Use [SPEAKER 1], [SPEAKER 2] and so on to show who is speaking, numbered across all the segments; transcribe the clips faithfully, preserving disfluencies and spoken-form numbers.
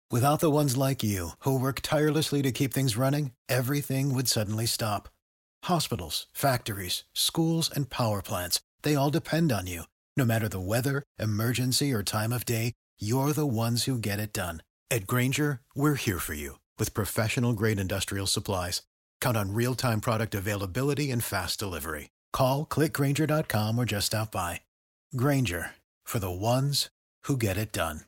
[SPEAKER 1] Without the ones like you, who work tirelessly to keep things running, everything would suddenly stop. Hospitals, factories, schools, and power plants, they all depend on you. No matter the weather, emergency, or time of day, you're the ones who get it done. At Grainger, we're here for you with professional-grade industrial supplies. Count on real-time product availability and fast delivery. Call, click Grainger dot com, or just stop by. Grainger, for the ones who get it done.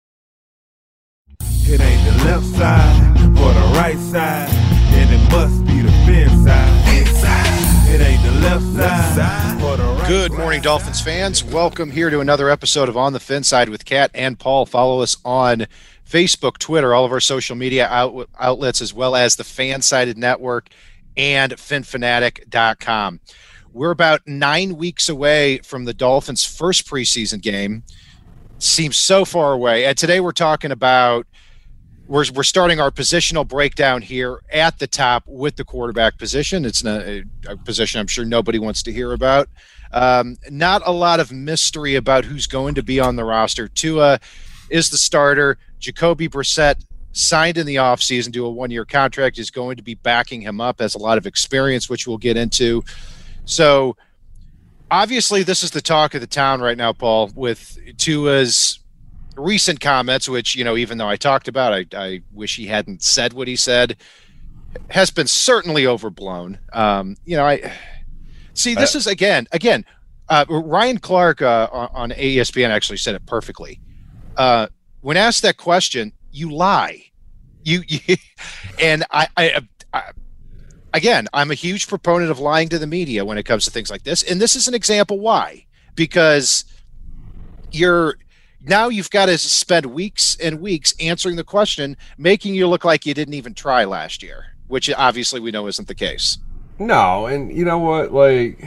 [SPEAKER 2] It ain't the left side or the right side, and it must be the fin side. Inside. It ain't the left side or the right.
[SPEAKER 3] Good morning, Dolphins fans. Welcome here to another episode of On the Fin Side with Kat and Paul. Follow us on Facebook, Twitter, all of our social media out- outlets, as well as the Fansided Network and fin fanatic dot com. We're about nine weeks away from the Dolphins' first preseason game. Seems so far away. And today we're talking about We're we're starting our positional breakdown here at the top with the quarterback position. It's a, a position I'm sure nobody wants to hear about. Um, not a lot of mystery about who's going to be on the roster. Tua is the starter. Jacoby Brissett signed in the offseason to a one-year contract, is going to be backing him up, has a lot of experience, which we'll get into. So obviously this is the talk of the town right now, Paul, with Tua's recent comments, which, you know, even though I talked about, I, I wish he hadn't said what he said, has been certainly overblown. Um, you know, I see this uh, is again, again, uh, Ryan Clark uh, on, on E S P N actually said it perfectly. Uh, when asked that question, you lie. You, you and I, I, I, again, I'm a huge proponent of lying to the media when it comes to things like this. And this is an example why, because you're, now you've got to spend weeks and weeks answering the question, making you look like you didn't even try last year, which obviously we know isn't the case.
[SPEAKER 4] No, and you know what? Like,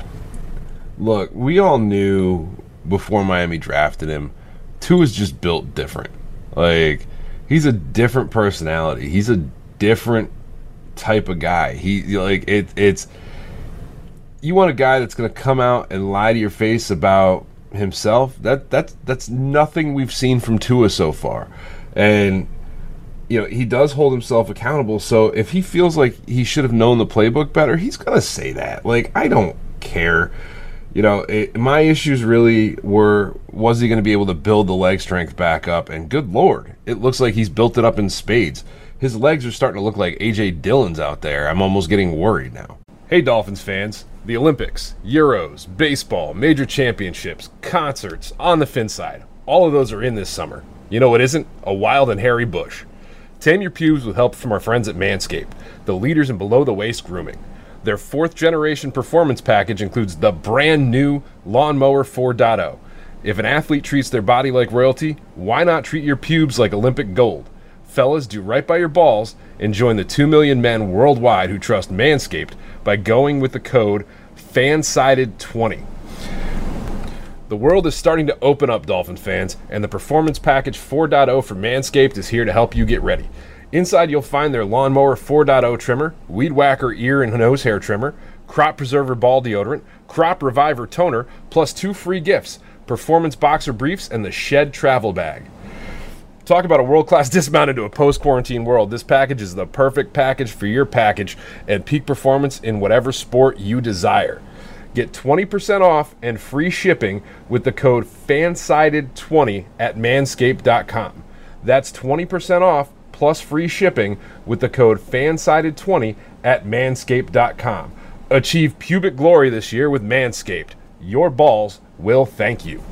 [SPEAKER 4] look, we all knew before Miami drafted him, Tua's just built different. Like, he's a different personality. He's a different type of guy. He like it. It's you want a guy that's going to come out and lie to your face about himself. That that's that's nothing we've seen from Tua so far. And you know, he does hold himself accountable, so if he feels like he should have known the playbook better, he's gonna say that. Like, I don't care. You know, it, my issues really were, was he gonna be able to build the leg strength back up? And good lord, it looks like he's built it up in spades. His legs are starting to look like A J Dillon's out there. I'm almost getting worried now. Hey Dolphins fans, the Olympics, Euros, baseball, major championships, concerts, on the fin side, all of those are in this summer. You know what isn't? A wild and hairy bush. Tame your pubes with help from our friends at Manscaped, the leaders in below-the-waist grooming. Their fourth-generation performance package includes the brand-new Lawnmower four point oh. If an athlete treats their body like royalty, why not treat your pubes like Olympic gold? Fellas, do right by your balls and join the two million men worldwide who trust Manscaped by going with the code FANSIDED twenty. The world is starting to open up, Dolphin fans, and the Performance Package four point oh for Manscaped is here to help you get ready. Inside, you'll find their Lawnmower four point oh trimmer, Weed Whacker ear and nose hair trimmer, Crop Preserver ball deodorant, Crop Reviver toner, plus two free gifts, Performance Boxer briefs, and the Shed travel bag. Talk about a world-class dismount into a post-quarantine world. This package is the perfect package for your package and peak performance in whatever sport you desire. Get twenty percent off and free shipping with the code FANSIDED twenty at manscaped dot com. That's twenty percent off plus free shipping with the code FANSIDED twenty at manscaped dot com. Achieve pubic glory this year with Manscaped. Your balls will thank you.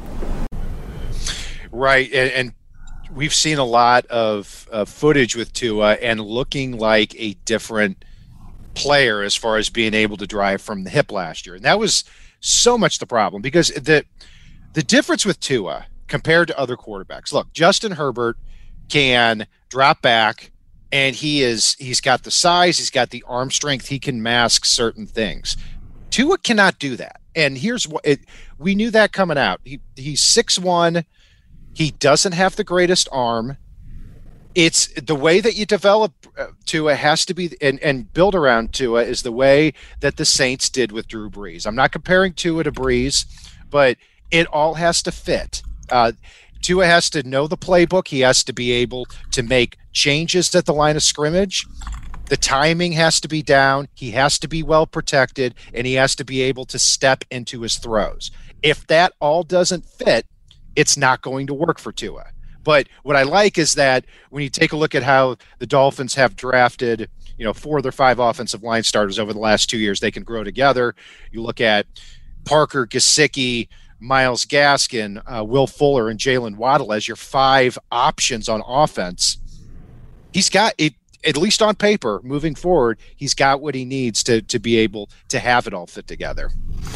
[SPEAKER 3] Right, and, and we've seen a lot of uh, footage with Tua and looking like a different player as far as being able to drive from the hip last year. And that was so much the problem, because the the difference with Tua compared to other quarterbacks, look, Justin Herbert can drop back and he is he's got the size, he's got the arm strength, he can mask certain things. Tua cannot do that. And here's what it, we knew that coming out. He he's six one. He doesn't have the greatest arm. It's the way that you develop uh, Tua has to be and, and build around Tua is the way that the Saints did with Drew Brees. I'm not comparing Tua to Brees, but it all has to fit. Uh, Tua has to know the playbook. He has to be able to make changes at the line of scrimmage. The timing has to be down. He has to be well protected, and he has to be able to step into his throws. If that all doesn't fit, it's not going to work for Tua. But what I like is that when you take a look at how the Dolphins have drafted, you know, four of their five offensive line starters over the last two years, they can grow together. You look at Parker, Gesicki, Myles Gaskin, uh, Will Fuller, and Jalen Waddle as your five options on offense. He's got it, at least on paper, moving forward, he's got what he needs to to be able to have it all fit together.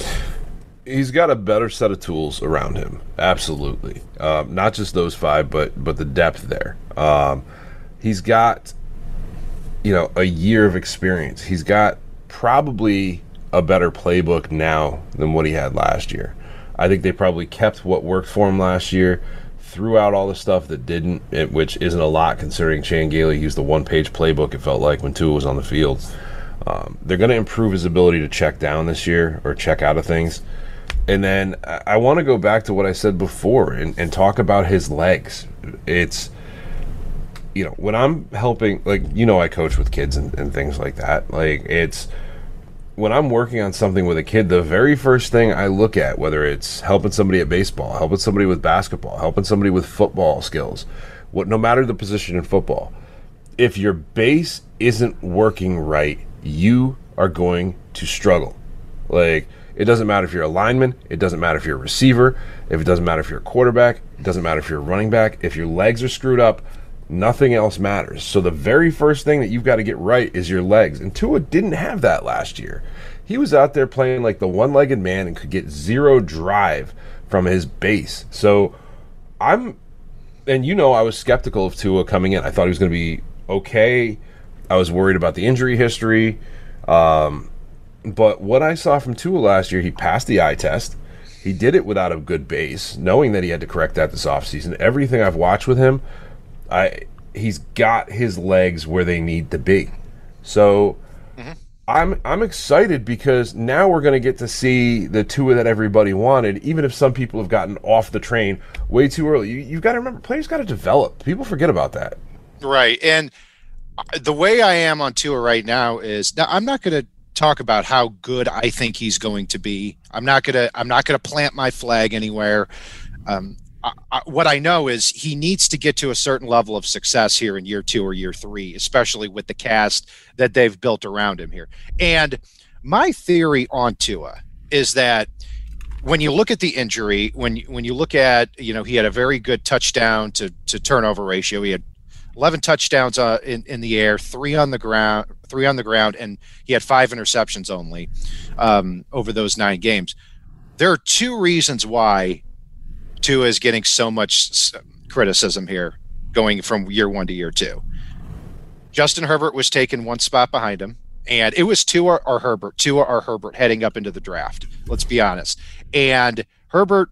[SPEAKER 4] He's got a better set of tools around him, absolutely. Um, not just those five, but but the depth there. Um, he's got, you know, a year of experience. He's got probably a better playbook now than what he had last year. I think they probably kept what worked for him last year, threw out all the stuff that didn't, it, which isn't a lot considering Chan Gailey used the one-page playbook, it felt like, when Tua was on the field. Um, they're going to improve his ability to check down this year or check out of things. And then I, I want to go back to what I said before and, and talk about his legs. It's, you know, when I'm helping, like, you know, I coach with kids and, and things like that. Like, it's, when I'm working on something with a kid, the very first thing I look at, whether it's helping somebody at baseball, helping somebody with basketball, helping somebody with football skills, what, no matter the position in football, if your base isn't working right, you are going to struggle. Like, it doesn't matter if you're a lineman, it doesn't matter if you're a receiver, if it doesn't matter if you're a quarterback, it doesn't matter if you're a running back. If your legs are screwed up, nothing else matters. So the very first thing that you've got to get right is your legs. And Tua didn't have that last year. He was out there playing like the one-legged man and could get zero drive from his base. So I'm, and you know, I was skeptical of Tua coming in. I thought he was going to be okay. I was worried about the injury history. Um, but what I saw from Tua last year, he passed the eye test. He did it without a good base, knowing that he had to correct that this offseason. Everything I've watched with him, I he's got his legs where they need to be. So mm-hmm. I'm I'm excited because now we're going to get to see the Tua that everybody wanted, even if some people have gotten off the train way too early. You, you've got to remember, players got to develop. People forget about that.
[SPEAKER 3] Right. And the way I am on Tua right now is, now I'm not going to talk about how good I think he's going to be. I'm not going to I'm not going to plant my flag anywhere. Um I, I, what I know is he needs to get to a certain level of success here in year two or year three, especially with the cast that they've built around him here. And my theory on Tua is that when you look at the injury, when you, when you look at, you know, he had a very good touchdown to, to turnover ratio. He had eleven touchdowns uh, in, in the air, three on the ground, three on the ground, and he had five interceptions only um, over those nine games. There are two reasons why Tua is getting so much criticism here going from year one to year two. Justin Herbert was taken one spot behind him, and it was Tua or Herbert, Tua or Herbert heading up into the draft. Let's be honest. And Herbert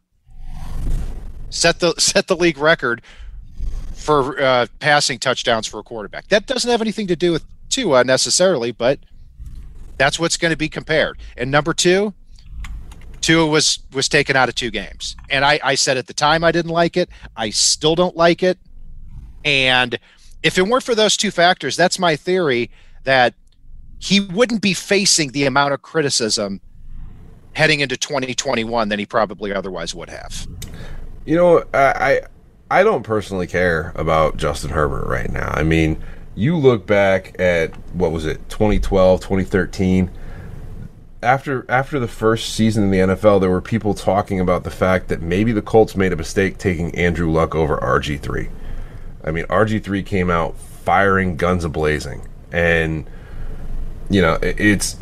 [SPEAKER 3] set the set the league record for uh, passing touchdowns for a quarterback. That doesn't have anything to do with Tua necessarily, but that's what's going to be compared. And number two, Tua was was taken out of two games. And I, I said at the time I didn't like it. I still don't like it. And if it weren't for those two factors, that's my theory that he wouldn't be facing the amount of criticism heading into twenty twenty-one than he probably otherwise would have.
[SPEAKER 4] You know, I I don't personally care about Justin Herbert right now. I mean, you look back at, what was it, twenty twelve, twenty thirteen. After after the first season in the N F L, there were people talking about the fact that maybe the Colts made a mistake taking Andrew Luck over R G three. I mean, R G three came out firing guns a-blazing. And, you know, it's...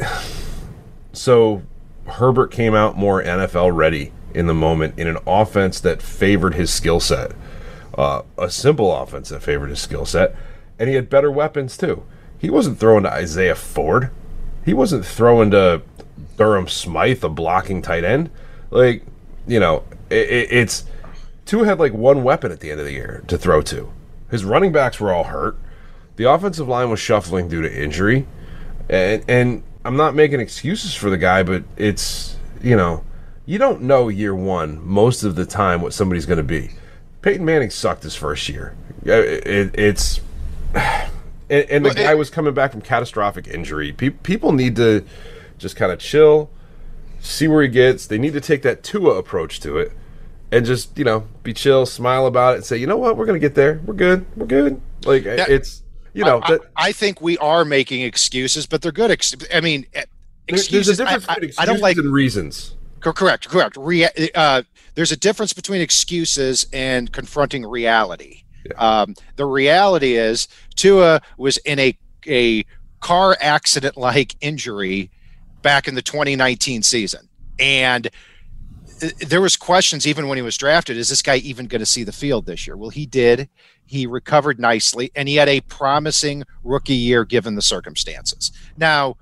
[SPEAKER 4] So, Herbert came out more N F L ready in the moment in an offense that favored his skill set. Uh, a simple offense that favored his skill set. And he had better weapons, too. He wasn't throwing to Isaiah Ford. He wasn't throwing to Durham Smythe, a blocking tight end. Like, you know, it, it, it's... Tua had like one weapon at the end of the year to throw to. His running backs were all hurt. The offensive line was shuffling due to injury. And, and I'm not making excuses for the guy, but it's, you know, you don't know year one most of the time what somebody's going to be. Peyton Manning sucked his first year. It, it, it's and, and the
[SPEAKER 3] Well,
[SPEAKER 4] guy
[SPEAKER 3] it-
[SPEAKER 4] was coming back from catastrophic injury. Pe- people need to just kind of chill, see where he gets. They need to take that Tua approach to it, and just you know be chill, smile about it, and say, you know what, we're gonna get there. We're good. We're good. Like
[SPEAKER 3] Yeah.
[SPEAKER 4] it's you know
[SPEAKER 3] I,
[SPEAKER 4] that.
[SPEAKER 3] I, I think we are making excuses, but they're good. Ex- I mean, eh,
[SPEAKER 4] There-
[SPEAKER 3] excuses.
[SPEAKER 4] There's a difference
[SPEAKER 3] I, I,
[SPEAKER 4] between
[SPEAKER 3] I don't
[SPEAKER 4] excuses
[SPEAKER 3] like.
[SPEAKER 4] and reasons.
[SPEAKER 3] cor- Correct, correct. Rea- uh, there's a difference between excuses and confronting reality.
[SPEAKER 4] Yeah.
[SPEAKER 3] Um, the reality is Tua was in a a car accident like injury back in the twenty nineteen season, and th- there was questions even when he was drafted. Is this guy even going to see the field this year? Well, he did. He recovered nicely, and he had a promising rookie year given the circumstances. Now,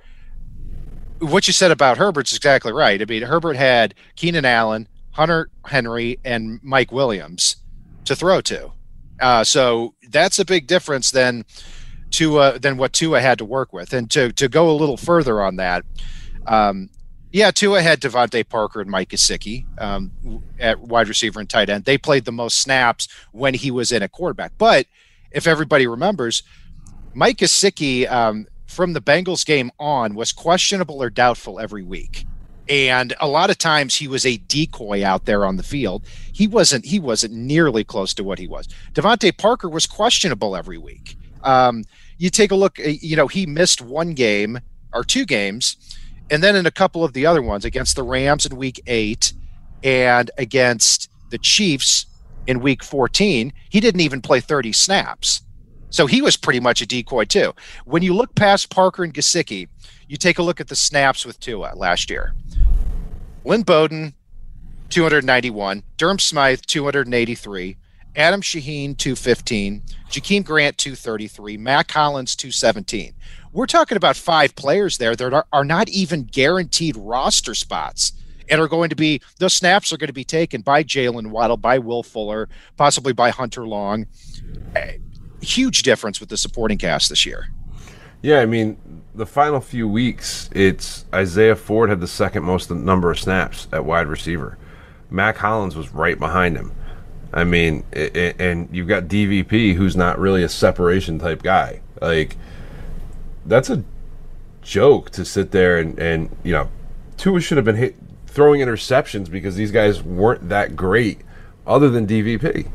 [SPEAKER 3] what you said about Herbert's exactly right. I mean, Herbert had Keenan Allen, Hunter Henry, and Mike Williams to throw to. Uh, so that's a big difference than Tua than what Tua had to work with. And to to go a little further on that, um, yeah, Tua had Devontae Parker and Mike Gesicki um, at wide receiver and tight end. They played the most snaps when he was in a quarterback. But if everybody remembers, Mike Gesicki um, from the Bengals game on was questionable or doubtful every week. And a lot of times he was a decoy out there on the field. He wasn't he wasn't nearly close to what he was. Devontae Parker was questionable every week. Um, you take a look, you know, he missed one game or two games, and then in a couple of the other ones against the Rams in week eight and against the Chiefs in week fourteen, he didn't even play thirty snaps. So he was pretty much a decoy too. When you look past Parker and Gesicki, you take a look at the snaps with Tua last year. Lynn Bowden, two hundred ninety-one. Durham Smythe, two hundred eighty-three. Adam Shaheen, two fifteen. Jakeem Grant, two thirty-three. Matt Collins, two seventeen. We're talking about five players there that are, are not even guaranteed roster spots and are going to be, those snaps are going to be taken by Jalen Waddle, by Will Fuller, possibly by Hunter Long. A huge difference with the supporting cast this year.
[SPEAKER 4] Yeah, I mean, the final few weeks, it's Isaiah Ford had the second most number of snaps at wide receiver. Mac Hollins was right behind him. I mean, it, it, and you've got D V P, who's not really a separation type guy. Like, that's a joke to sit there and, and you know, Tua should have been hit, throwing interceptions because these guys weren't that great other than D V P.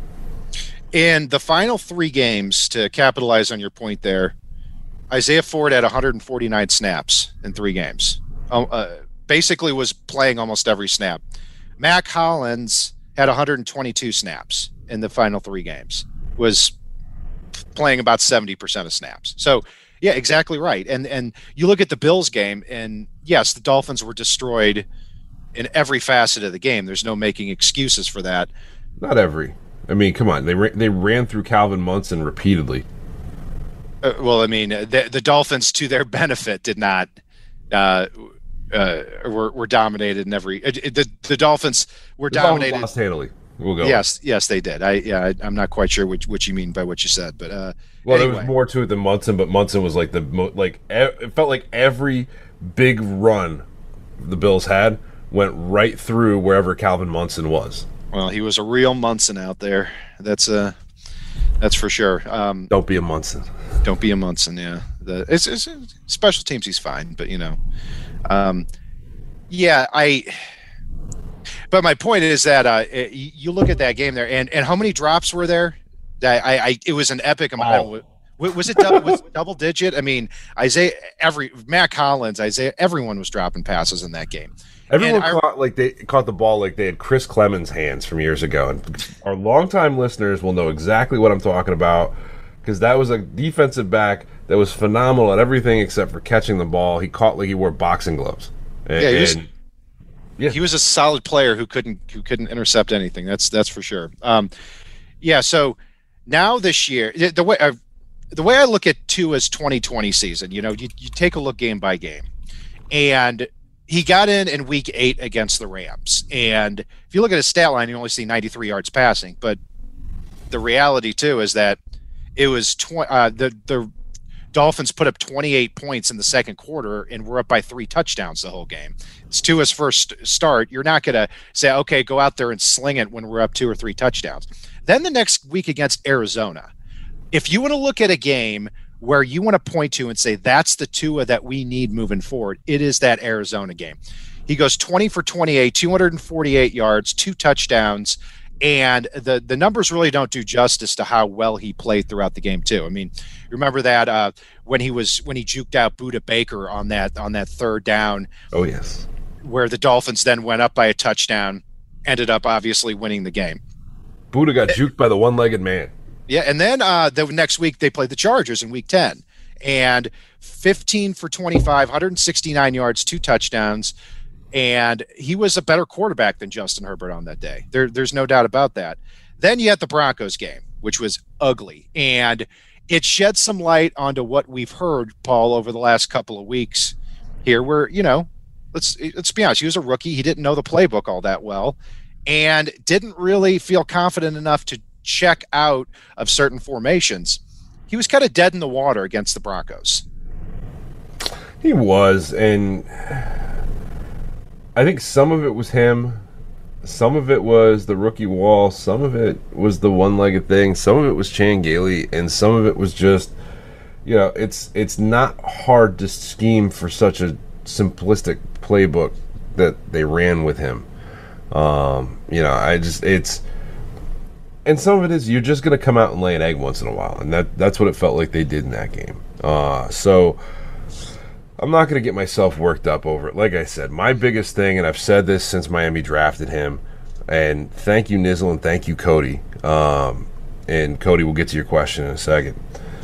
[SPEAKER 3] In the final three games, to capitalize on your point there, Isaiah Ford had one hundred forty-nine snaps in three games. Um, uh, basically was playing almost every snap. Mac Hollins had one hundred twenty-two snaps in the final three games, was playing about seventy percent of snaps. So, yeah, exactly right. And and you look at the Bills game, and yes, the Dolphins were destroyed in every facet of the game. There's no making excuses for that.
[SPEAKER 4] Not every. I mean, come on. They, ra- they ran through Calvin Munson repeatedly.
[SPEAKER 3] Uh, well, I mean, the, the Dolphins, to their benefit, did not uh, uh, were were dominated in every. Uh, the the Dolphins were
[SPEAKER 4] The Dolphins
[SPEAKER 3] dominated.
[SPEAKER 4] lost handily. We'll go.
[SPEAKER 3] Yes, yes, they did. I yeah, I, I'm not quite sure what what you mean by what you said, but uh,
[SPEAKER 4] Well,
[SPEAKER 3] anyway.
[SPEAKER 4] there was more to it than Munson, but Munson was like the mo- like e- it felt like every big run the Bills had went right through wherever Calvin Munson was.
[SPEAKER 3] Well, he was a real Munson out there. That's uh that's for sure. Um,
[SPEAKER 4] Don't be a Munson.
[SPEAKER 3] don't be a Munson. Yeah, the it's, it's special teams. He's fine, but you know, um, yeah, I. But my point is that uh, it, you look at that game there, and, and how many drops were there? That I, I it was an epic amount.
[SPEAKER 4] Oh.
[SPEAKER 3] Was, was it double, was it double digit? I mean, Isaiah, every Matt Collins, Isaiah, everyone was dropping passes in that game.
[SPEAKER 4] Everyone
[SPEAKER 3] And I-
[SPEAKER 4] caught like they caught the ball like they had Chris Clemens' hands from years ago, and our longtime listeners will know exactly what I'm talking about because that was a defensive back that was phenomenal at everything except for catching the ball. He caught like he wore boxing gloves. And,
[SPEAKER 3] Yeah, he was-
[SPEAKER 4] and- yeah.
[SPEAKER 3] He was a solid player who couldn't who couldn't intercept anything. That's that's for sure. Um, yeah. So now this year, the, the way uh, the way I look at Tua's twenty twenty season, you know, you, you take a look game by game, and he got in in week eight against the Rams. And if you look at his stat line, you only see ninety-three yards passing. But the reality too is that it was tw- uh, the the Dolphins put up twenty-eight points in the second quarter, and we're up by three touchdowns the whole game. It's Tua's first start. You're not going to say, okay, go out there and sling it when we're up two or three touchdowns. Then the next week against Arizona, if you want to look at a game where you want to point to and say that's the Tua that we need moving forward, it is that Arizona game. He goes twenty for twenty-eight, two hundred forty-eight yards, two touchdowns, and the the numbers really don't do justice to how well he played throughout the game too. I mean, remember that uh, when he was when he juked out Budda Baker on that on that third down.
[SPEAKER 4] Oh yes,
[SPEAKER 3] where the Dolphins then went up by a touchdown, ended up obviously winning the game.
[SPEAKER 4] Budda got juked by the one-legged man.
[SPEAKER 3] Yeah, and then uh, the next week they played the Chargers in Week ten, and fifteen for twenty-five, one hundred sixty-nine yards, two touchdowns, and he was a better quarterback than Justin Herbert on that day. There, there's no doubt about that. Then you had the Broncos game, which was ugly, and it shed some light onto what we've heard, Paul, over the last couple of weeks here, where, you know, let's let's be honest, he was a rookie. He didn't know the playbook all that well and didn't really feel confident enough to check out of certain formations. He was kind of dead in the water against the Broncos.
[SPEAKER 4] He was, and I think some of it was him. Some of it was the rookie wall. Some of it was the one-legged thing. Some of it was Chan Gailey, and some of it was just, you know, it's it's not hard to scheme for such a simplistic playbook that they ran with him. Um, you know, I just it's, and some of it is you're just going to come out and lay an egg once in a while, and that that's what it felt like they did in that game. Uh, so I'm not going to get myself worked up over it. Like I said, my biggest thing, and I've said this since Miami drafted him, and thank you, Nizzle, and thank you, Cody. Um, and Cody, we'll get to your question in a second.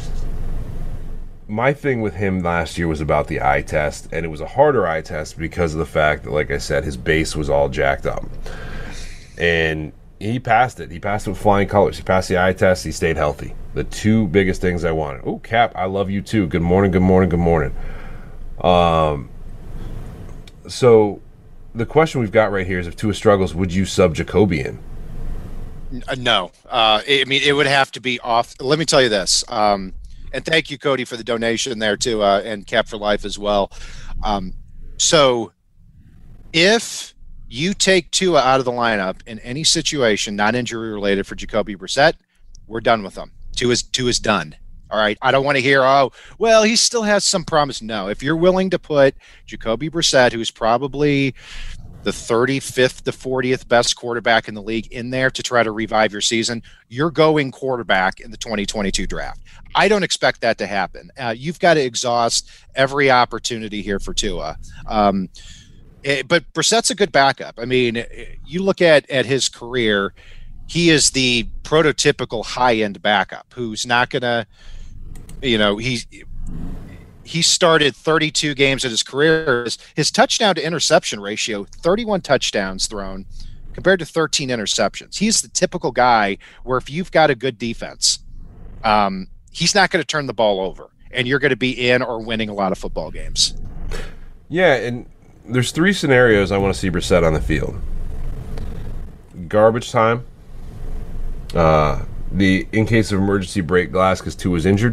[SPEAKER 4] My thing with him last year was about the eye test, and it was a harder eye test because of the fact that, like I said, his base was all jacked up. And he passed it. He passed it with flying colors. He passed the eye test. He stayed healthy. The two biggest things I wanted. Oh, Cap, I love you too. Good morning, good morning, good morning. Um, so the question we've got right here is, if Tua struggles, would you sub Jacoby in?
[SPEAKER 3] No. Uh, I mean, it would have to be off. Let me tell you this. Um, and thank you, Cody, for the donation there too, uh, and Cap for Life as well. Um, so if you take Tua out of the lineup in any situation, not injury related, for Jacoby Brissett, we're done with him. Tua's, Tua's done. All right. I don't want to hear, oh, well, he still has some promise. No, if you're willing to put Jacoby Brissett, who's probably the thirty-fifth to fortieth best quarterback in the league, in there to try to revive your season, you're going quarterback in the twenty twenty-two draft. I don't expect that to happen. Uh, you've got to exhaust every opportunity here for Tua. Um, it, but Brissett's a good backup. I mean, you look at, at his career, he is the prototypical high-end backup who's not going to, you know, he he started thirty-two games in his career. His, his touchdown to interception ratio, thirty-one touchdowns thrown compared to thirteen interceptions. He's the typical guy where if you've got a good defense, um, he's not going to turn the ball over, and you're going to be in or winning a lot of football games.
[SPEAKER 4] Yeah, and there's three scenarios I want to see Brissett on the field. Garbage time. Uh, the in case of emergency break glass because Tua was injured,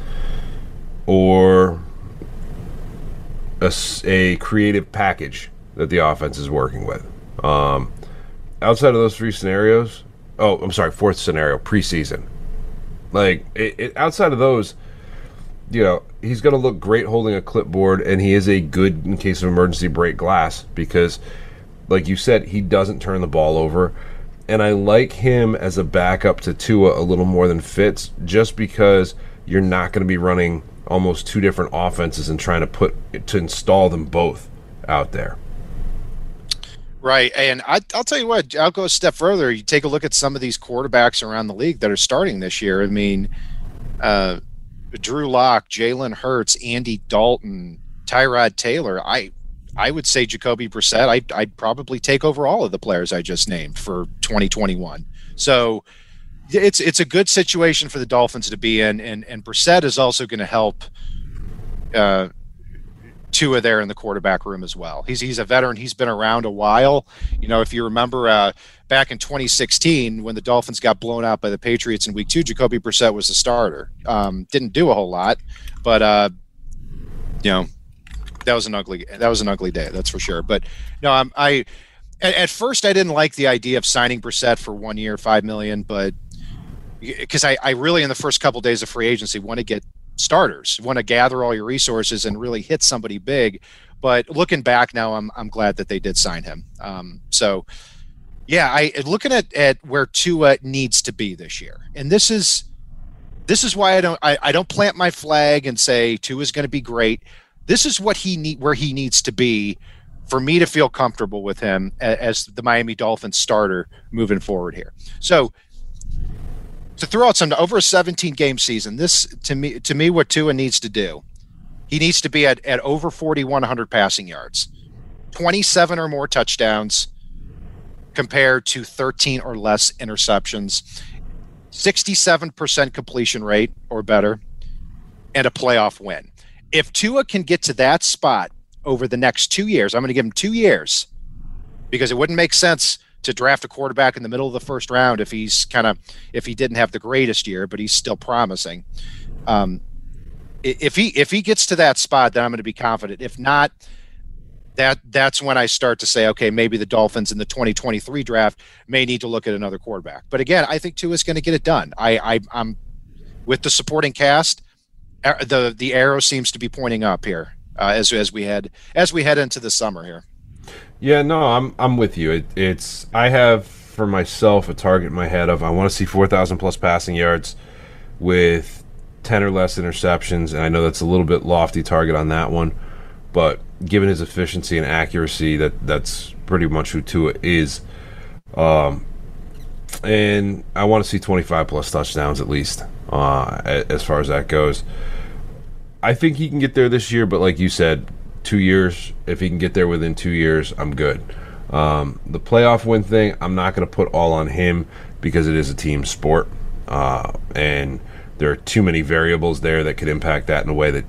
[SPEAKER 4] or a, a creative package that the offense is working with. Um, outside of those three scenarios, oh, I'm sorry, fourth scenario, preseason. Like, it, it, outside of those, you know, he's going to look great holding a clipboard, and he is a good in case of emergency break glass because, like you said, he doesn't turn the ball over. And I like him as a backup to Tua a little more than Fitz, just because you're not going to be running almost two different offenses and trying to put to install them both out there.
[SPEAKER 3] Right, and I, I'll tell you what, I'll go a step further. You take a look at some of these quarterbacks around the league that are starting this year. I mean, uh, Drew Lock, Jalen Hurts, Andy Dalton, Tyrod Taylor. I I would say Jacoby Brissett. I'd, I'd probably take over all of the players I just named for twenty twenty-one. So it's it's a good situation for the Dolphins to be in, and and Brissett is also going to help uh, Tua there in the quarterback room as well. He's he's a veteran. He's been around a while. You know, if you remember uh, back in twenty sixteen when the Dolphins got blown out by the Patriots in week two, Jacoby Brissett was the starter. Um, didn't do a whole lot, but uh, you know, that was an ugly that was an ugly day. That's for sure. But no, I'm, I at, at first I didn't like the idea of signing Brissett for one year, five million, but because I, I really in the first couple of days of free agency want to get starters, want to gather all your resources and really hit somebody big. But looking back now, I'm I'm glad that they did sign him. Um, so, yeah, I looking at, at where Tua needs to be this year, and this is this is why I don't I, I don't plant my flag and say Tua is going to be great. This is what he need where he needs to be for me to feel comfortable with him as, as the Miami Dolphins starter moving forward here. So. To throw out some over a seventeen game season, this to me to me what Tua needs to do, he needs to be at, at over forty-one hundred passing yards, twenty-seven or more touchdowns compared to thirteen or less interceptions, sixty-seven percent completion rate or better, and a playoff win. If Tua can get to that spot over the next two years, I'm going to give him two years because it wouldn't make sense to draft a quarterback in the middle of the first round if he's kind of if he didn't have the greatest year, but he's still promising. Um, if he if he gets to that spot, then I'm going to be confident. If not, that that's when I start to say, okay, maybe the Dolphins in the twenty twenty-three draft may need to look at another quarterback. But again, I think Tua is going to get it done. I, I I'm with the supporting cast. The the arrow seems to be pointing up here uh, as as we head as we head into the summer here.
[SPEAKER 4] Yeah, no, I'm I'm with you. It, it's I have for myself a target in my head of I want to see four thousand plus passing yards with ten or less interceptions, and I know that's a little bit lofty target on that one, but given his efficiency and accuracy, that that's pretty much who Tua is. Um, and I want to see twenty-five plus touchdowns at least uh, as far as that goes. I think he can get there this year, but like you said, two years, if he can get there within two years, I'm good. Um, the playoff win thing, I'm not going to put all on him because it is a team sport. Uh, and there are too many variables there that could impact that in a way that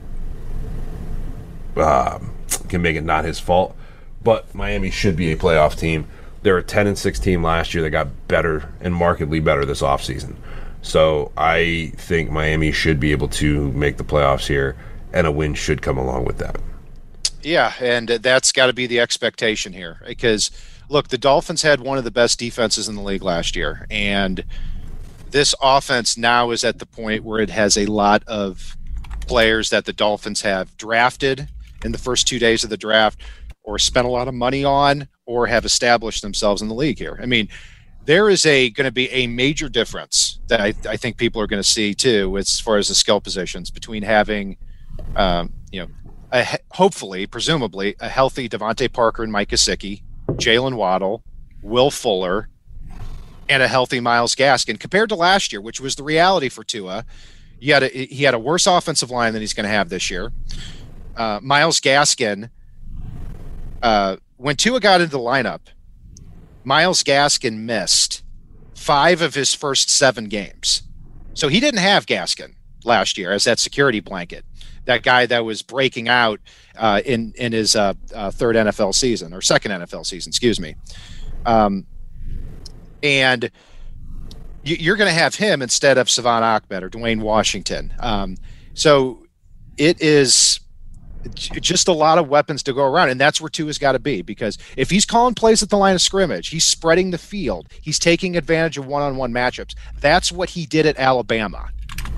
[SPEAKER 4] uh, can make it not his fault. But Miami should be a playoff team. They're a ten and six team last year. They got better and markedly better this offseason. So I think Miami should be able to make the playoffs here, and a win should come along with that.
[SPEAKER 3] Yeah, and that's got to be the expectation here because, look, the Dolphins had one of the best defenses in the league last year, and this offense now is at the point where it has a lot of players that the Dolphins have drafted in the first two days of the draft or spent a lot of money on or have established themselves in the league here. I mean, there is a going to be a major difference that I, I think people are going to see, too, as far as the skill positions between having, um, you know, A, hopefully, presumably, a healthy Devontae Parker and Mike Gesicki, Jalen Waddle, Will Fuller, and a healthy Myles Gaskin. Compared to last year, which was the reality for Tua, he had a, he had a worse offensive line than he's going to have this year. Uh, Myles Gaskin, uh, when Tua got into the lineup, Myles Gaskin missed five of his first seven games. So he didn't have Gaskin last year as that security blanket. That guy that was breaking out uh, in in his uh, uh, third N F L season or second N F L season, excuse me, um, and you, you're going to have him instead of Savon Ahmed or Dwayne Washington. Um, so it is just a lot of weapons to go around, and that's where Tua's got to be because if he's calling plays at the line of scrimmage, he's spreading the field, he's taking advantage of one-on-one matchups. That's what he did at Alabama.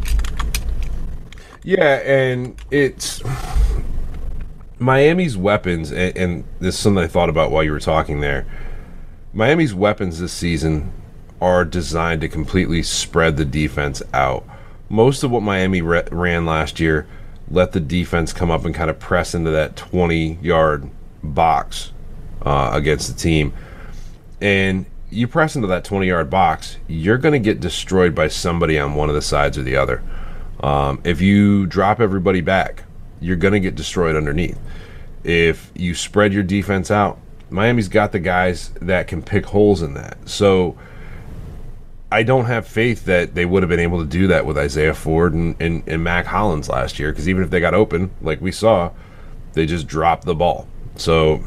[SPEAKER 4] Yeah, and it's Miami's weapons, and, and this is something I thought about while you were talking there. Miami's weapons this season are designed to completely spread the defense out. Most of what Miami re- ran last year let the defense come up and kind of press into that twenty-yard box uh, against the team. And you press into that twenty-yard box, you're going to get destroyed by somebody on one of the sides or the other. Um, if you drop everybody back, you're going to get destroyed underneath. If you spread your defense out, Miami's got the guys that can pick holes in that. So I don't have faith that they would have been able to do that with Isaiah Ford and, and, and Mac Hollins last year, because even if they got open, like we saw, They just drop the ball. So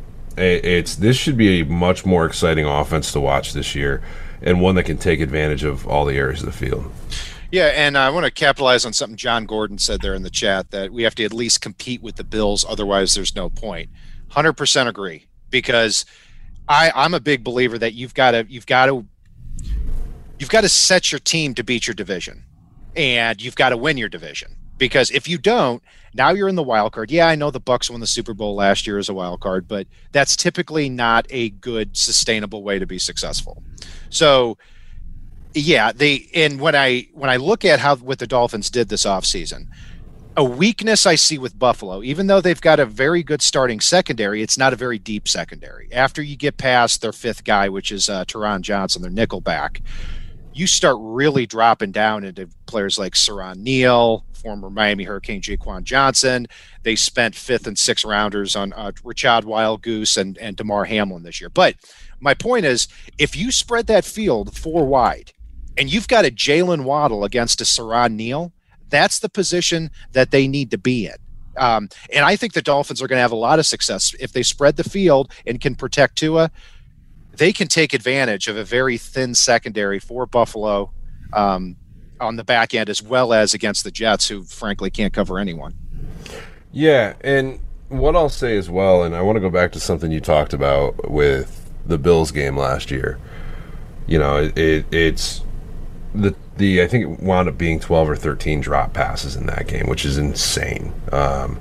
[SPEAKER 4] it's this should be a much more exciting offense to watch this year, and one that can take advantage of all the areas of the field.
[SPEAKER 3] Yeah, and I want to capitalize on something John Gordon said there in the chat, that we have to at least compete with the Bills, otherwise there's no point. one hundred percent agree, because I, I'm a big believer that you've got to you've got to you've got to set your team to beat your division, and you've got to win your division. Because if you don't, now you're in the wild card. Yeah, I know the Bucs won the Super Bowl last year as a wild card, but that's typically not a good, sustainable way to be successful. So, yeah, they and when I when I look at how what the Dolphins did this offseason, a weakness I see with Buffalo, even though they've got a very good starting secondary, it's not a very deep secondary. After you get past their fifth guy, which is uh, Teron Johnson, their nickel back, you start really dropping down into players like Saran Neal, former Miami Hurricane Jaquan Johnson. They spent fifth and sixth rounders on uh, Rashad Wildgoose and, and DeMar Hamlin this year. But my point is, if you spread that field four wide and you've got a Jalen Waddle against a Saran Neal, that's the position that they need to be in. Um, and I think the Dolphins are going to have a lot of success if they spread the field and can protect Tua. They can take advantage of a very thin secondary for Buffalo um, on the back end, as well as against the Jets, who frankly can't cover anyone.
[SPEAKER 4] Yeah, and what I'll say as well, and I want to go back to something you talked about with the Bills game last year. You know, it, it it's the the I think it wound up being twelve or thirteen drop passes in that game, which is insane. Um,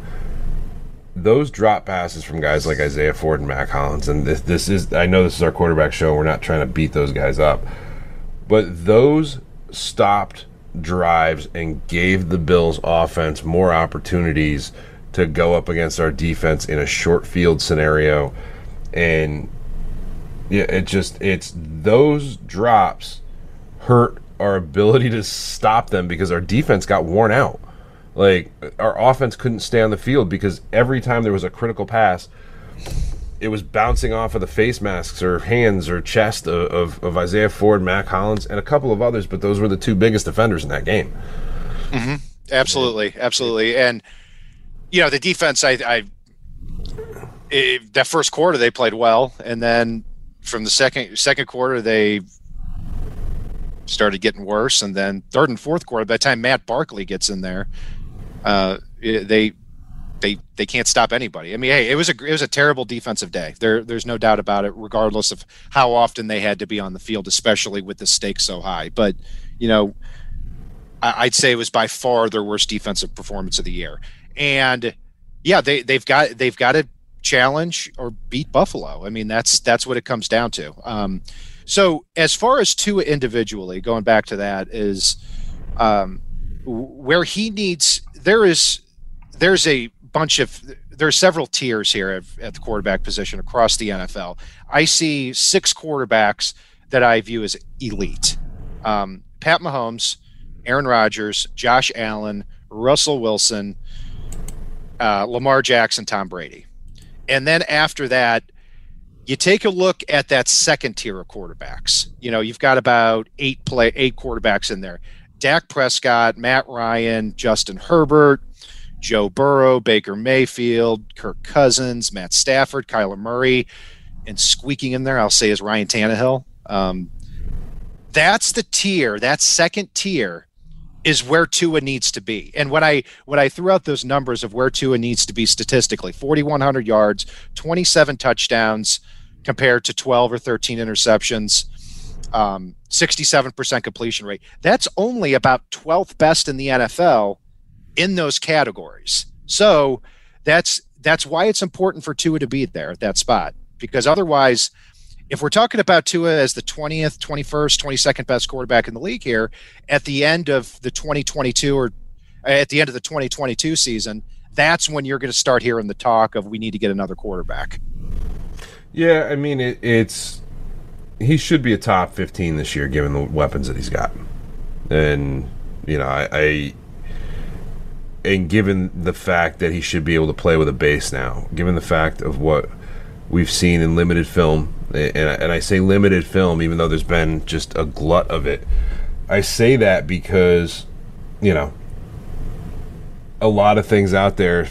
[SPEAKER 4] those drop passes from guys like Isaiah Ford and Mac Hollins, and this this is I know this is our quarterback show. We're not trying to beat those guys up, but those stopped drives and gave the Bills offense more opportunities to go up against our defense in a short field scenario. And yeah, it just it's those drops hurt our ability to stop them because our defense got worn out. Like, our offense couldn't stay on the field because every time there was a critical pass, it was bouncing off of the face masks or hands or chest of, of, of Isaiah Ford, Mac Hollins, and a couple of others, but those were the two biggest defenders in that game.
[SPEAKER 3] Mm-hmm. Absolutely, absolutely. And, you know, the defense, I, I it, that first quarter they played well, and then from the second second quarter they started getting worse, and then third and fourth quarter, by the time Matt Barkley gets in there, uh, they they they can't stop anybody. I mean, hey, it was a it was a terrible defensive day. There there's no doubt about it, regardless of how often they had to be on the field, especially with the stakes so high. But you know, I, I'd say it was by far their worst defensive performance of the year. And yeah, they they've got they've got to challenge or beat Buffalo. I mean, that's that's what it comes down to. Um, so as far as Tua individually, going back to that, is um, where he needs there is there's a bunch of there are several tiers here at, at the quarterback position across the N F L. I see six quarterbacks that I view as elite: um, Pat Mahomes, Aaron Rodgers, Josh Allen, Russell Wilson, uh, Lamar Jackson, Tom Brady. And then after that, you take a look at that second tier of quarterbacks. You know, you've got about eight play eight quarterbacks in there: Dak Prescott, Matt Ryan, Justin Herbert, Joe Burrow, Baker Mayfield, Kirk Cousins, Matt Stafford, Kyler Murray, and squeaking in there, I'll say, is Ryan Tannehill. Um, that's the tier. That second tier is where Tua needs to be. And when I when I threw out those numbers of where Tua needs to be statistically, forty-one hundred yards, twenty-seven touchdowns compared to twelve or thirteen interceptions, um, sixty-seven percent completion rate. That's only about twelfth best in the N F L in those categories. So that's that's why it's important for Tua to be there at that spot, because otherwise, if we're talking about Tua as the twentieth, twenty-first, twenty-second best quarterback in the league here, at the end of the twenty twenty-two or at the end of the twenty twenty-two season, that's when you're going to start hearing the talk of we need to get another quarterback.
[SPEAKER 4] Yeah, I mean, it, it's he should be a top fifteen this year given the weapons that he's got. And, you know, I, I and given the fact that he should be able to play with a base now, given the fact of what we've seen in limited film, and, and I say limited film even though there's been just a glut of it. I say that because, you know, a lot of things out there, if they're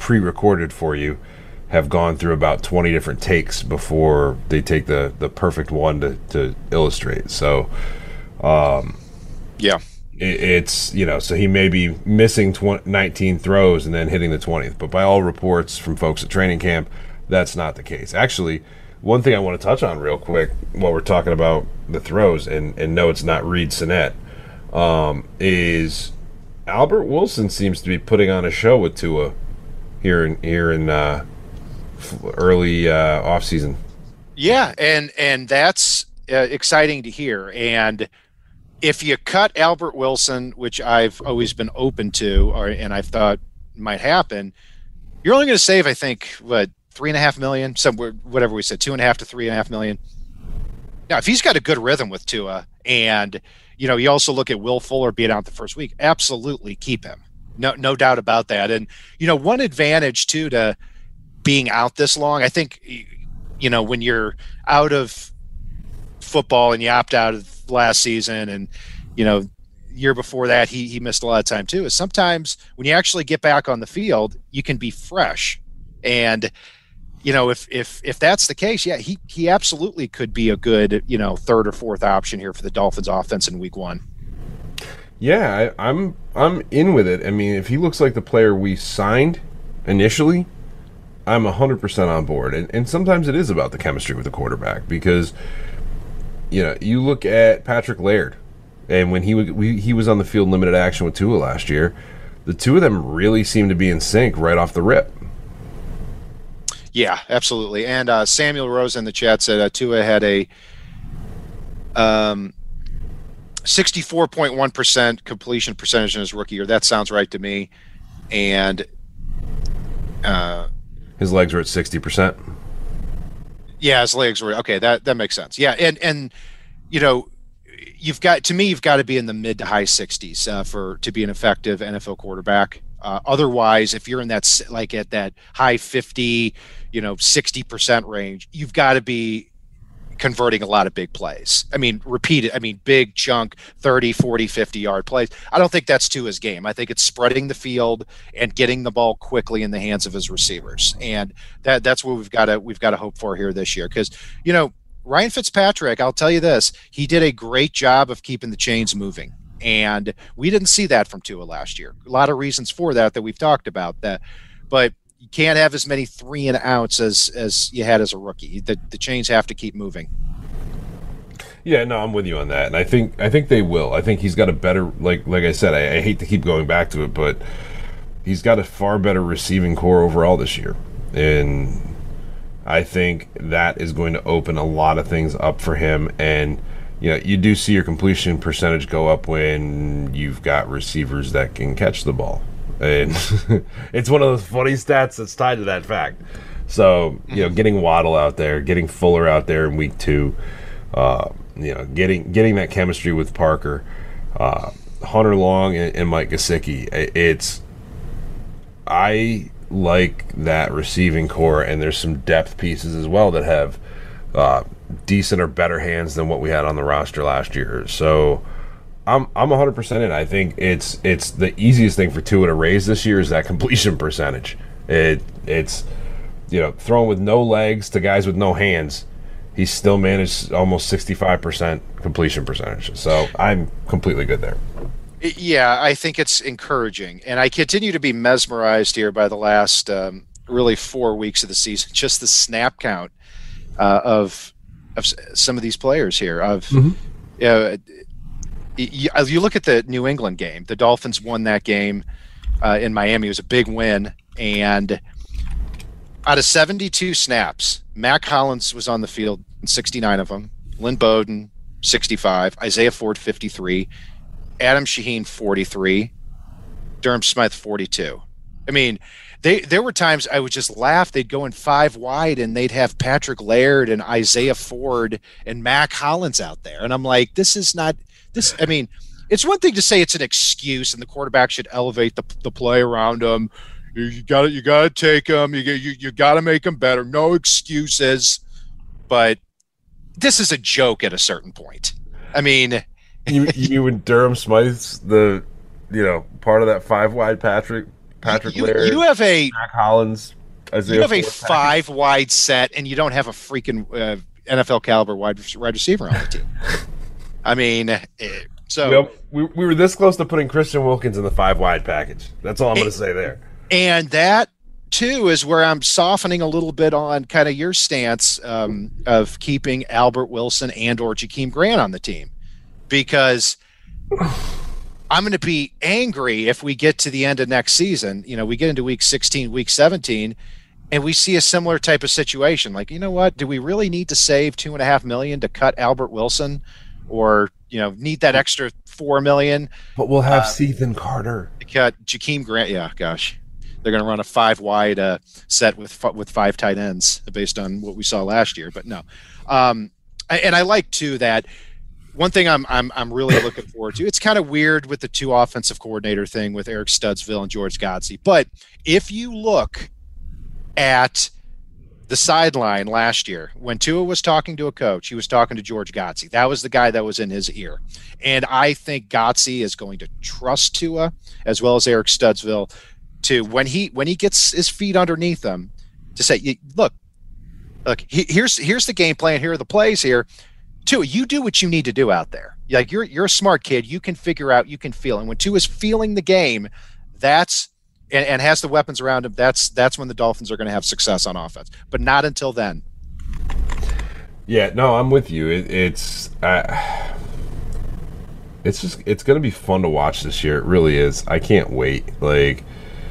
[SPEAKER 4] pre-recorded for you have gone through about twenty different takes before they take the, the perfect one to, to illustrate. So, um,
[SPEAKER 3] yeah,
[SPEAKER 4] it, it's, you know, so he may be missing twenty, nineteen throws and then hitting the twentieth. But by all reports from folks at training camp, that's not the case. Actually, one thing I want to touch on real quick while we're talking about the throws, and, and no, it's not Reed Sinnett, um, is Albert Wilson seems to be putting on a show with Tua here in here in uh, early uh, off season.
[SPEAKER 3] Yeah, and and that's uh, exciting to hear. And if you cut Albert Wilson, which I've always been open to, or and I thought might happen, you're only going to save, I think, what three and a half million, somewhere, whatever we said, two and a half to three and a half million. Now, if he's got a good rhythm with Tua, and you know, you also look at Will Fuller being out the first week, absolutely keep him. No, no doubt about that. And you know, one advantage too to being out this long, I think, you know, when you're out of football and you opt out of last season, and you know, year before that he he missed a lot of time too, is sometimes when you actually get back on the field, you can be fresh. And you know, if if if that's the case, yeah, he he absolutely could be a good, you know, third or fourth option here for the Dolphins offense in week one.
[SPEAKER 4] Yeah, I, I'm I'm in with it. I mean, if he looks like the player we signed initially, I'm one hundred percent on board. And and sometimes it is about the chemistry with the quarterback, because you know, you look at Patrick Laird, and when he we, he was on the field limited action with Tua last year, the two of them really seemed to be in sync right off the rip.
[SPEAKER 3] Yeah, absolutely. And uh, Samuel Rose in the chat said uh, Tua had a um, sixty-four point one percent completion percentage in his rookie year. That sounds right to me. And uh,
[SPEAKER 4] his legs were at sixty percent.
[SPEAKER 3] Yeah, his legs were okay. That that makes sense. Yeah, and and you know, you've got to me, you've got to be in the mid to high sixties uh, for to be an effective N F L quarterback. Uh, otherwise, if you're in that like at that high fifty, you know, sixty percent range, you've got to be converting a lot of big plays. I mean, repeated, I mean, big chunk, thirty, forty, fifty yard plays. I don't think that's Tua's game. I think it's spreading the field and getting the ball quickly in the hands of his receivers. And that that's what we've got to, we've got to hope for here this year. Cause you know, Ryan Fitzpatrick, I'll tell you this, he did a great job of keeping the chains moving. And we didn't see that from Tua last year. A lot of reasons for that, that we've talked about that, but you can't have as many three and outs as, as you had as a rookie. The, the chains have to keep moving.
[SPEAKER 4] Yeah, no, I'm with you on that. And I think, I think they will. I think he's got a better, like, like I said, I, I hate to keep going back to it, but he's got a far better receiving core overall this year. And I think that is going to open a lot of things up for him. And you know, you do see your completion percentage go up when you've got receivers that can catch the ball. And it's one of those funny stats that's tied to that fact. So, you know, getting Waddle out there, getting Fuller out there in week two, uh, you know, getting getting that chemistry with Parker, uh, Hunter Long and, and Mike Gesicki, it's I like that receiving core, and there's some depth pieces as well that have uh, decent or better hands than what we had on the roster last year. So I'm I'm one hundred percent in. I think it's it's the easiest thing for Tua to raise this year is that completion percentage. It it's you know, throwing with no legs to guys with no hands, he's still managed almost sixty-five percent completion percentage. So I'm completely good there.
[SPEAKER 3] Yeah, I think it's encouraging, and I continue to be mesmerized here by the last um, really four weeks of the season. Just the snap count uh, of of some of these players here. Of mm-hmm. uh, you, you look at the New England game. The Dolphins won that game uh, in Miami. It was a big win, and out of seventy-two snaps, Mac Hollins was on the field in sixty-nine of them. Lynn Bowden, sixty-five. Isaiah Ford, fifty-three. Adam Shaheen, forty-three. Durham Smythe, forty-two. I mean, they there were times I would just laugh. They'd go in five wide, and they'd have Patrick Laird and Isaiah Ford and Mac Hollins out there. And I'm like, this is not – this. I mean, it's one thing to say it's an excuse and the quarterback should elevate the, the play around them. You got to you got to take them. You you you got to make them better. No excuses. But this is a joke at a certain point. I mean –
[SPEAKER 4] you, you and Durham Smythe's the, you know, part of that five wide Patrick Patrick
[SPEAKER 3] you,
[SPEAKER 4] Laird,
[SPEAKER 3] you have a
[SPEAKER 4] Mac Hollins, Isaiah
[SPEAKER 3] you have a
[SPEAKER 4] Ford
[SPEAKER 3] five
[SPEAKER 4] package.
[SPEAKER 3] wide set, and you don't have a freaking uh, N F L caliber wide wide receiver on the team. I mean, eh, so
[SPEAKER 4] Yep. We, we were this close to putting Christian Wilkins in the five wide package. That's all I'm going to say there.
[SPEAKER 3] And that, too, is where I'm softening a little bit on kind of your stance um, of keeping Albert Wilson and or Jakeem Grant on the team. Because I'm going to be angry if we get to the end of next season. You know, we get into week sixteen, week seventeen, and we see a similar type of situation. Like, you know what? Do we really need to save two and a half million to cut Albert Wilson, or you know, need that extra four million?
[SPEAKER 4] But we'll have
[SPEAKER 3] uh,
[SPEAKER 4] Ethan Carter
[SPEAKER 3] to cut Jakeem Grant. Yeah, gosh, they're going to run a five wide uh, set with with five tight ends based on what we saw last year. But no, um, and I like too that. One thing I'm I'm I'm really looking forward to. It's kind of weird with the two offensive coordinator thing with Eric Studsville and George Godsey. But if you look at the sideline last year, when Tua was talking to a coach, he was talking to George Godsey. That was the guy that was in his ear. And I think Godsey is going to trust Tua as well as Eric Studsville to when he when he gets his feet underneath him to say, look, look, he, here's here's the game plan. Here are the plays here. Tua, you do what you need to do out there. Like you're you're a smart kid. You can figure out, you can feel. And when Tua's feeling the game, that's and, and has the weapons around him, that's that's when the Dolphins are going to have success on offense. But not until then.
[SPEAKER 4] Yeah, no, I'm with you. It, it's uh, it's just it's going to be fun to watch this year. It really is. I can't wait. Like,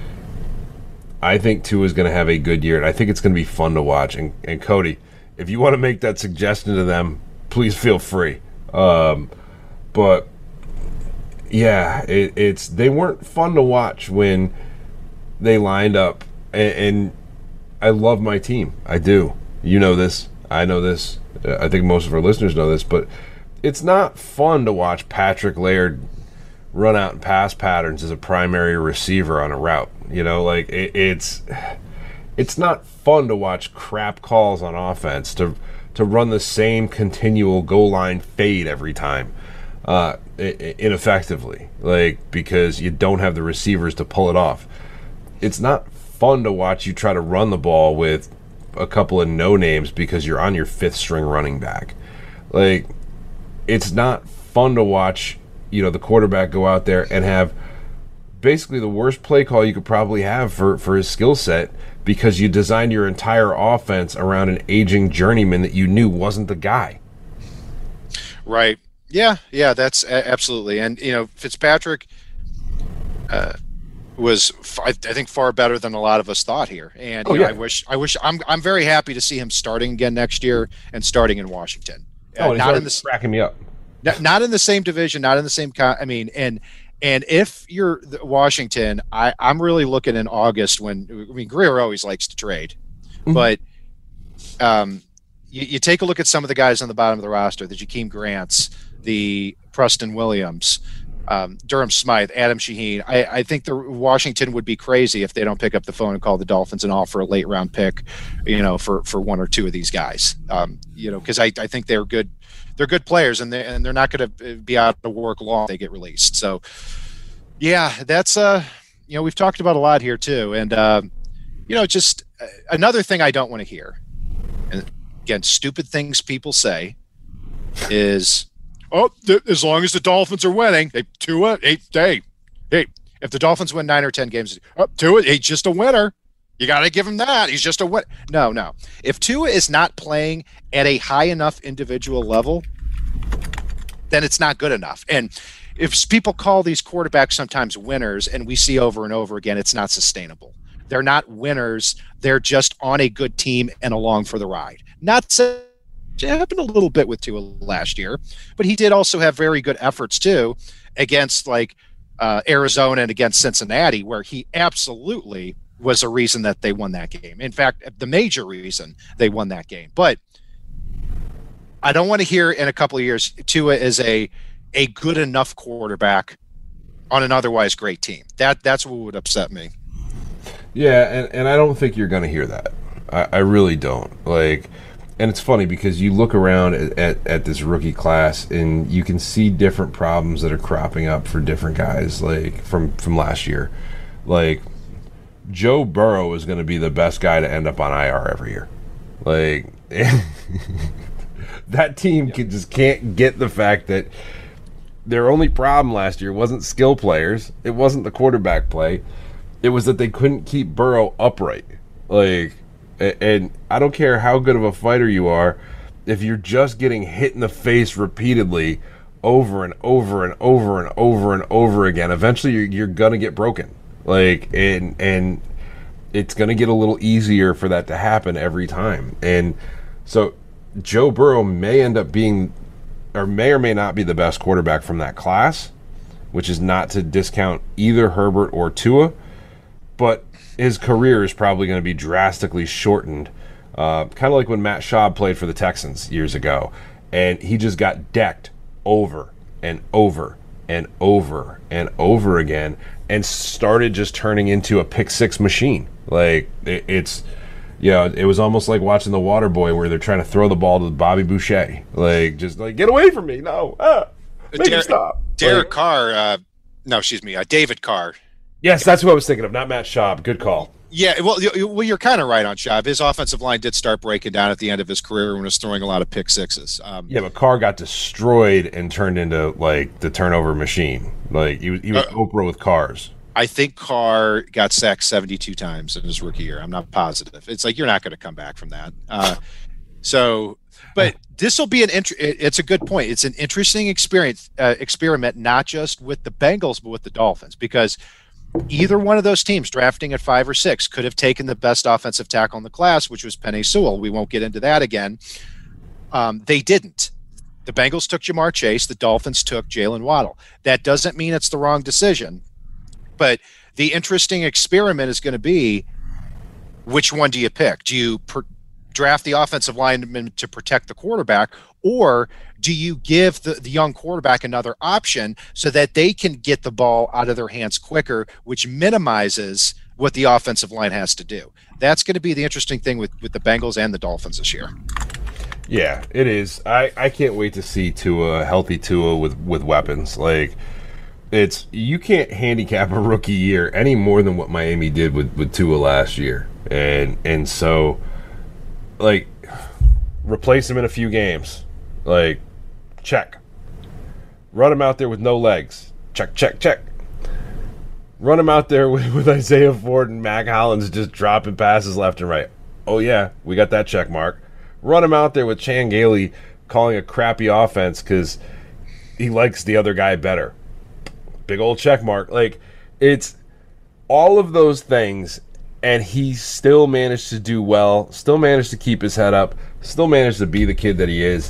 [SPEAKER 4] I think Tua is going to have a good year, and I think it's going to be fun to watch. And, and Cody, if you want to make that suggestion to them, please feel free. Um, but yeah, it, it's they weren't fun to watch when they lined up, and, and I love my team. I do. You know this. I know this. I think most of our listeners know this, but it's not fun to watch Patrick Laird run out in pass patterns as a primary receiver on a route. You know, like it, it's it's not fun to watch crap calls on offense to to run the same continual goal line fade every time, uh, ineffectively, like because you don't have the receivers to pull it off. It's not fun to watch you try to run the ball with a couple of no names because you're on your fifth string running back. Like, it's not fun to watch, you know, the quarterback go out there and have basically the worst play call you could probably have for, for his skill set because you designed your entire offense around an aging journeyman that you knew wasn't the guy.
[SPEAKER 3] Right. Yeah. Yeah, that's a- absolutely. And, you know, Fitzpatrick uh, was, I think, far better than a lot of us thought here. And
[SPEAKER 4] oh,
[SPEAKER 3] you know,
[SPEAKER 4] yeah.
[SPEAKER 3] I wish, I wish, I'm, I'm very happy to see him starting again next year and starting in Washington.
[SPEAKER 4] Oh,
[SPEAKER 3] Uh,
[SPEAKER 4] he's
[SPEAKER 3] not in
[SPEAKER 4] the
[SPEAKER 3] the
[SPEAKER 4] cracking me up.
[SPEAKER 3] Not, not in the same division, not in the same. Con- I mean, and and if you're the Washington, I, I'm really looking in August when I mean Greer always likes to trade,
[SPEAKER 4] Mhm.
[SPEAKER 3] but um, you, you take a look at some of the guys on the bottom of the roster: the Jakeem Grants, the Preston Williams, um, Durham Smythe, Adam Shaheen. I, I think the Washington would be crazy if they don't pick up the phone and call the Dolphins and offer a late round pick, you know, for for one or two of these guys. Um, you know, because I, I think they're good. They're good players, and they and they're not going to be out of work long if they get released. So, yeah, that's uh, you know, we've talked about a lot here too, and uh, you know, just uh, another thing I don't want to hear, and again, stupid things people say is, oh, th- as long as the Dolphins are winning, they Tua, hey, hey, hey, if the Dolphins win nine or ten games, oh, Tua, he's just a winner. You got to give him that. He's just a win. No, no. If Tua is not playing at a high enough individual level, then it's not good enough. And if people call these quarterbacks sometimes winners, and we see over and over again, it's not sustainable. They're not winners. They're just on a good team and along for the ride. Not so, it happened a little bit with Tua last year, but he did also have very good efforts too against like uh, Arizona and against Cincinnati, where he absolutely was a reason that they won that game. In fact, the major reason they won that game. But I don't want to hear in a couple of years Tua is a a good enough quarterback on an otherwise great team. That that's what would upset me.
[SPEAKER 4] Yeah, and, and I don't think you're going to hear that. I, I really don't. Like, and it's funny because you look around at, at, at this rookie class and you can see different problems that are cropping up for different guys, like from, from last year. Like, Joe Burrow is going to be the best guy to end up on I R every year. Like, that team can, just can't get the fact that their only problem last year wasn't skill players. It wasn't the quarterback play. It was that they couldn't keep Burrow upright. Like, and I don't care how good of a fighter you are, if you're just getting hit in the face repeatedly over and over and over and over and over again, eventually you're, you're going to get broken. Like, and and it's going to get a little easier for that to happen every time. And so Joe Burrow may end up being, or may or may not be the best quarterback from that class, which is not to discount either Herbert or Tua, but his career is probably going to be drastically shortened, uh, kind of like when Matt Schaub played for the Texans years ago, and he just got decked over and over and over and over again, and started just turning into a pick six machine. Like, it, it's, you know, it was almost like watching The Waterboy, where they're trying to throw the ball to Bobby Boucher. Like, just like, get away from me. No. Ah, make
[SPEAKER 3] Der-
[SPEAKER 4] him stop.
[SPEAKER 3] Derek
[SPEAKER 4] like,
[SPEAKER 3] Carr, uh, no, excuse me, uh, David Carr.
[SPEAKER 4] Yes, that's who I was thinking of, not Matt Schaub. Good call.
[SPEAKER 3] Yeah, well, you, well, you're kind of right on Schaub. His offensive line did start breaking down at the end of his career when he was throwing a lot of pick sixes. Um,
[SPEAKER 4] yeah, but Carr got destroyed and turned into, like, the turnover machine. Like, he was, he was uh, Oprah with cars.
[SPEAKER 3] I think Carr got sacked seventy-two times in his rookie year. I'm not positive. It's like, you're not going to come back from that. Uh, so, but this will be an int- it's a good point. It's an interesting experience uh, experiment, not just with the Bengals, but with the Dolphins, because either one of those teams drafting at five or six could have taken the best offensive tackle in the class, which was Penei Sewell. We won't get into that again. Um, they didn't. The Bengals took Jamar Chase. The Dolphins took Jalen Waddle. That doesn't mean it's the wrong decision, but the interesting experiment is going to be, which one do you pick? Do you per- draft the offensive lineman to protect the quarterback, or do you give the, the young quarterback another option so that they can get the ball out of their hands quicker, which minimizes what the offensive line has to do? That's going to be the interesting thing with, with the Bengals and the Dolphins this year.
[SPEAKER 4] Yeah, it is. I, I can't wait to see Tua, healthy Tua with, with weapons. Like, it's, you can't handicap a rookie year any more than what Miami did with, with Tua last year. And and so, like, replace him in a few games. Like, check. Run him out there with no legs. Check, check, check. Run him out there with, with Isaiah Ford and Mac Hollins just dropping passes left and right. Oh, yeah, we got that check mark. Run him out there with Chan Gailey calling a crappy offense because he likes the other guy better. Big old check mark. Like, it's all of those things, and he still managed to do well, still managed to keep his head up, still managed to be the kid that he is.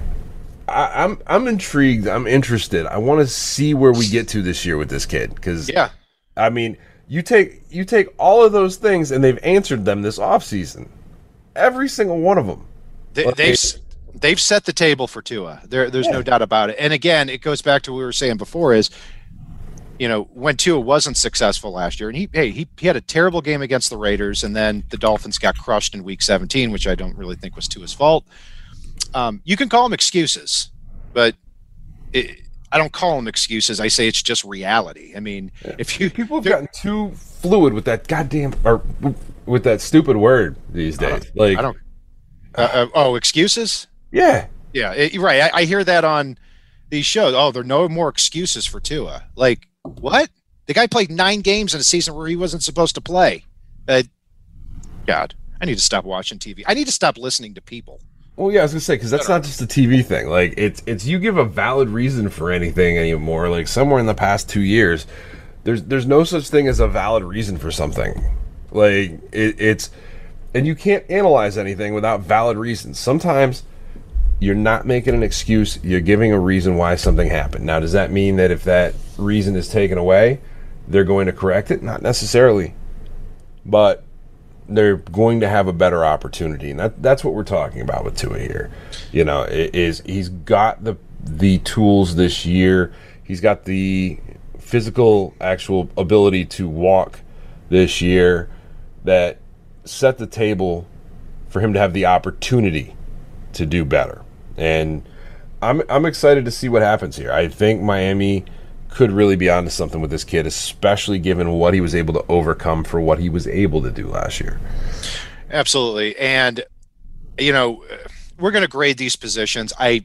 [SPEAKER 4] I, I'm I'm intrigued. I'm interested. I want to see where we get to this year with this kid, because
[SPEAKER 3] yeah,
[SPEAKER 4] I mean, you take you take all of those things, and they've answered them this offseason. Every single one of them.
[SPEAKER 3] They,
[SPEAKER 4] like,
[SPEAKER 3] they've they've set the table for Tua. There, there's yeah. no doubt about it. And again, it goes back to what we were saying before: is, you know, when Tua wasn't successful last year, and he hey he, he had a terrible game against the Raiders, and then the Dolphins got crushed in Week seventeen, which I don't really think was Tua's fault. Um, you can call them excuses, but it, I don't call them excuses. I say it's just reality. I mean, yeah. if you
[SPEAKER 4] people have gotten too fluid with that goddamn or with that stupid word these days,
[SPEAKER 3] I
[SPEAKER 4] like
[SPEAKER 3] I don't. Uh, uh, oh, excuses?
[SPEAKER 4] Yeah,
[SPEAKER 3] yeah, it, right. I, I hear that on these shows. Oh, there are no more excuses for Tua. Like, what? The guy played nine games in a season where he wasn't supposed to play. Uh, God, I need to stop watching T V. I need to stop listening to people.
[SPEAKER 4] Well, yeah, I was gonna say, because that's not just a T V thing. Like, it's it's you give a valid reason for anything anymore. Like, somewhere in the past two years, there's there's no such thing as a valid reason for something. Like, it, it's, and you can't analyze anything without valid reasons. Sometimes you're not making an excuse; you're giving a reason why something happened. Now, does that mean that if that reason is taken away, they're going to correct it? Not necessarily, but they're going to have a better opportunity, and that, that's what we're talking about with Tua here. You know, is he's got the the tools this year. He's got the physical, actual ability to walk this year that set the table for him to have the opportunity to do better. And I'm I'm excited to see what happens here. I think Miami could really be onto something with this kid, especially given what he was able to overcome for what he was able to do last year.
[SPEAKER 3] Absolutely. And, you know, we're going to grade these positions. I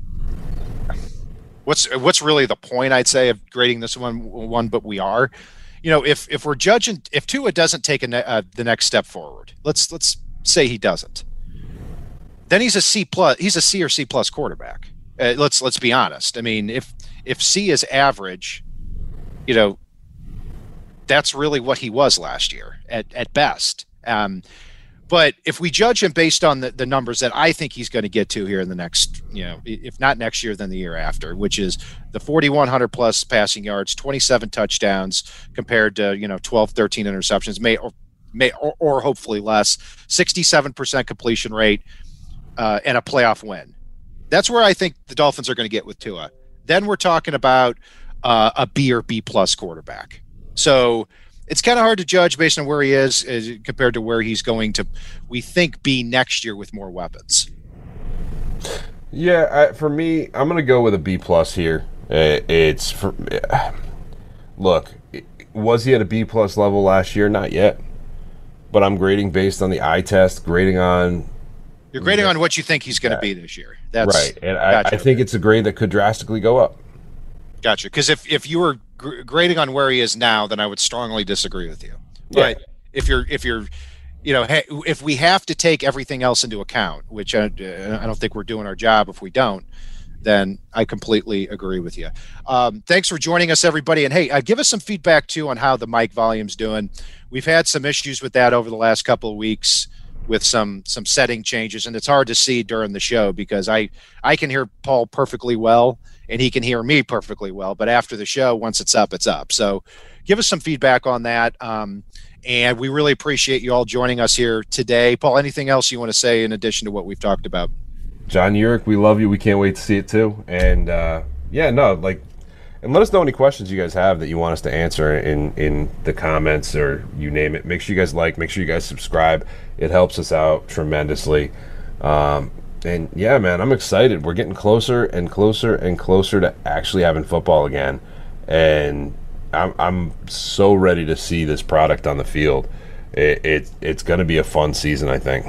[SPEAKER 3] what's what's really the point, I'd say, of grading this one, one but we are. You know, if if we're judging, if Tua doesn't take a ne- uh, the next step forward, let's let's say he doesn't, then he's a C plus. He's a C or C plus quarterback. Uh, let's let's be honest. I mean, if if C is average, you know, that's really what he was last year at at best. Um, but if we judge him based on the, the numbers that I think he's going to get to here in the next, you know, if not next year, then the year after, which is the forty-one hundred plus passing yards, twenty-seven touchdowns compared to, you know, twelve, thirteen interceptions, may or may or, or hopefully less, sixty-seven percent completion rate, uh, and a playoff win. That's where I think the Dolphins are going to get with Tua. Then we're talking about uh, a B or B plus quarterback. So it's kind of hard to judge based on where he is as compared to where he's going to, we think, be next year with more weapons.
[SPEAKER 4] Yeah, I, for me, I'm going to go with a B plus here. It's for, look, was he at a B plus level last year? Not yet. But I'm grading based on the eye test, grading on.
[SPEAKER 3] You're grading on what you think he's going to be this year. That's
[SPEAKER 4] right, and I, gotcha. I think it's a grade that could drastically go up.
[SPEAKER 3] Gotcha. Because if, if you were gr- grading on where he is now, then I would strongly disagree with you. But yeah. if you're if you're, you know, hey, if we have to take everything else into account, which I, I don't think we're doing our job if we don't, then I completely agree with you. Um, thanks for joining us, everybody. And hey, uh, give us some feedback too on how the mic volume's doing. We've had some issues with that over the last couple of weeks with some some setting changes, and it's hard to see during the show because I I can hear Paul perfectly well and he can hear me perfectly well, but after the show, once it's up, it's up. So give us some feedback on that, um, and we really appreciate you all joining us here today. Paul, anything else you want to say in addition to what we've talked about?
[SPEAKER 4] John Urich, we love you. We can't wait to see it too. And uh, yeah, no, like, and let us know any questions you guys have that you want us to answer in, in the comments or you name it. Make sure you guys like, make sure you guys subscribe. It helps us out tremendously. Um, and yeah, man, I'm excited. We're getting closer and closer and closer to actually having football again. And I'm, I'm so ready to see this product on the field. It, it it's going to be a fun season, I think.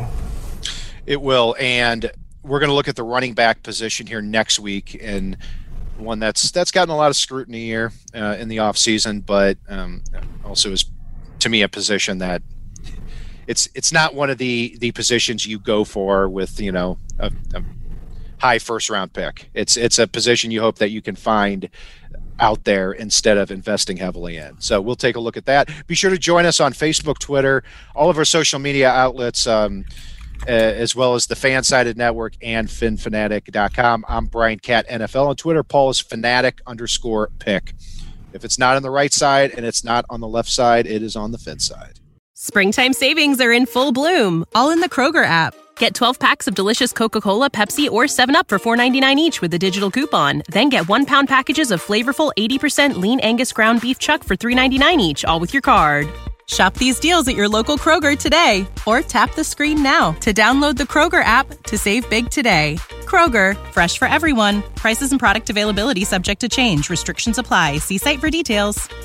[SPEAKER 3] It will. And we're going to look at the running back position here next week, and one that's that's gotten a lot of scrutiny here uh, in the offseason, but um, also is, to me, a position that it's it's not one of the the positions you go for with, you know, a, a high first round pick. It's it's a position you hope that you can find out there instead of investing heavily in. So we'll take a look at that. Be sure to join us on Facebook, Twitter, all of our social media outlets, um, uh, as well as the Fansided Network and fin fanatic dot com. I'm Brian Cat N F L on Twitter. Paul is fanatic underscore pick. If it's not on the right side and it's not on the left side, it is on the fin side.
[SPEAKER 5] Springtime savings are in full bloom, all in the Kroger app. Get twelve packs of delicious Coca-Cola, Pepsi, or seven up for four ninety-nine each with a digital coupon. Then get one-pound packages of flavorful eighty percent lean Angus ground beef chuck for three ninety-nine each, all with your card. Shop these deals at your local Kroger today, or tap the screen now to download the Kroger app to save big today. Kroger, fresh for everyone. Prices and product availability subject to change. Restrictions apply. See site for details.